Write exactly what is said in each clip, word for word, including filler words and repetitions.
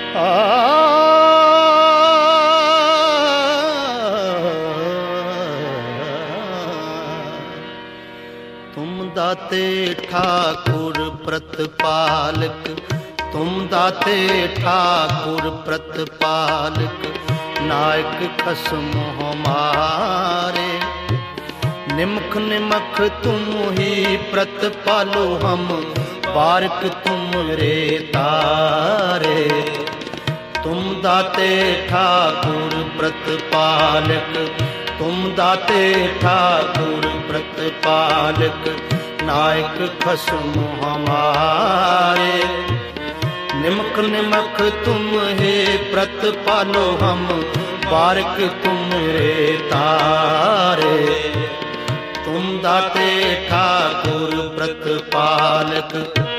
तुम दाते ठाकुर प्रतपालक, तुम दाते ठाकुर प्रतपालक, नायक खसम हमारे। निमख निमख तुम ही प्रतपालो हम, बारक तुम रे तारे। तुम दाते ठाकुर प्रतपालक, तुम दाते ठाकुर प्रतपालक, नायक खसम हमारे। निमख निमख तुम हे प्रतपालो हम, बारक तुम रे तारे। तुम दाते ठाकुर प्रतपालक।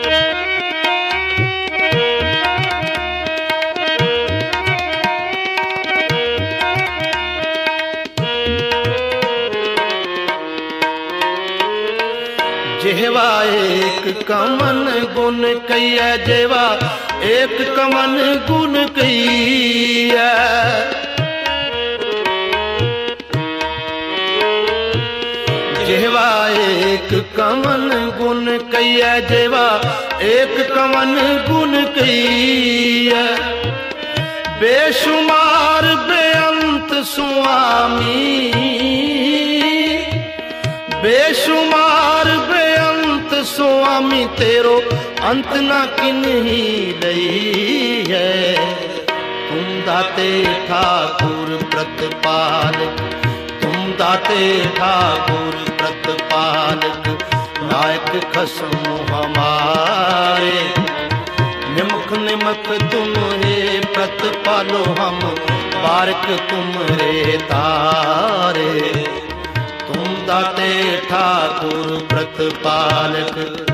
जेवा एक कमन गुण कहिए, जेवा एक कमन गुण कहिए। जेवा एक कमन गुण कहिए, जेवा एक कमन गुण कहिए। बेशुमार बेअंत स्वामी, बेशुमार बेअंत स्वामी, तेरो अंत न किन्ही लई है। तुम दाते ठाकुर प्रतपालक, तुम दाते ठाकुर प्रतपालक, नायक खसम हमारे। निमख निमख तुम हे प्रतपालो हम, बारक तुम रे तारे। तुम दाते ठाकुर प्रतपालक।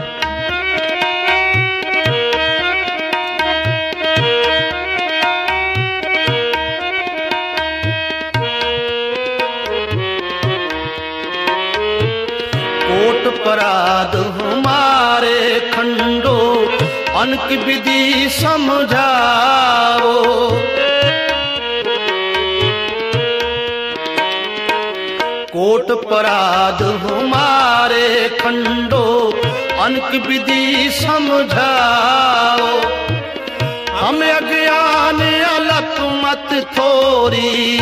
कोट पराध हमारे खंडो, अनक विधि समझाओ। कोट पराध हमारे खंडो, अनक विधि समझाओ। हम अज्ञान अलप मत थोरी,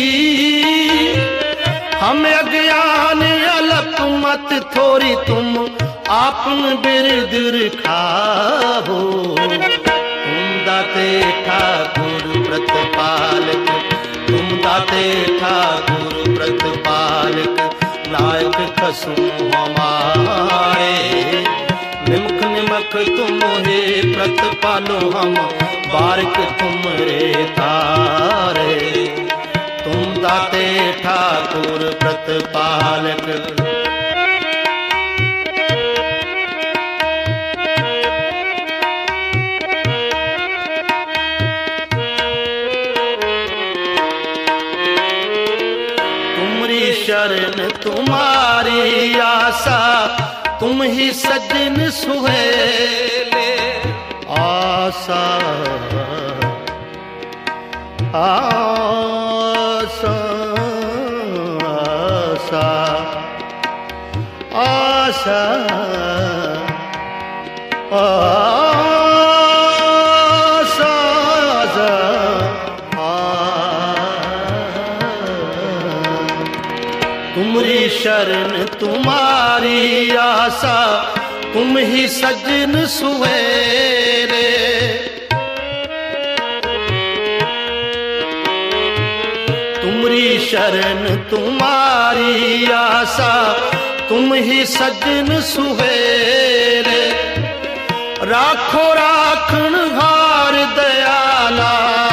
हम अज्ञान अलप मत थोरी, तुम आपन बिरदर खाओ। तुम दाते ठाकुर प्रतपालक, तुम दाते ठाकुर प्रतपालक, नायक खसम हमारे। निमख निमख तुम हे प्रतपालो हम, बारक तुम रे तारे। तुम दाते ठाकुर प्रतपालक। शरण तुम्हारी आशा, तुम ही सजन सुहेले। आशा आशा आशा आशा तुमरी शरण तुम्हारी आशा, तुम ही सजन सुवेरे। तुमरी शरण तुम्हारी आशा, तुम ही सजन सुवेरे। राखो राखण हार दयाला,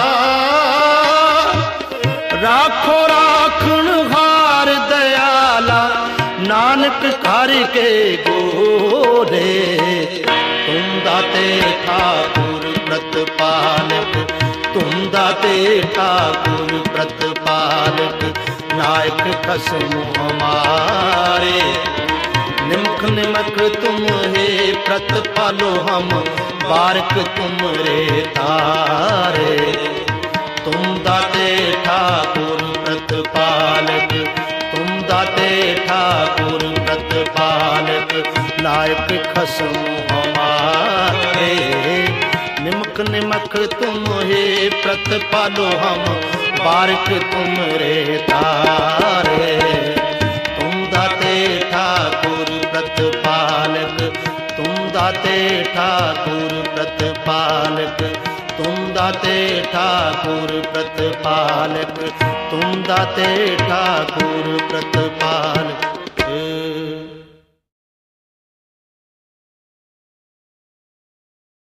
राखो राखण हार दयाला, नानक घर के गोरे। तुम दाते ठाकुर प्रतपालक, तुम दाते ठाकुर प्रतपालक, नायक खसम हमारे। निमख निमख तुम हे प्रतपालो हम, बारक तुम रे तारे। नायक खसम हमारे। निमक निमक तुम हे प्रतिपालो हम, बारिक तुम रे तारे। तुम दाते ठाकुर प्रतिपालक, तुम दाते ठाकुर प्रतिपालक, तुम दाते ठाकुर प्रतिपालक, तुम दाते ठाकुर प्रतिपालक।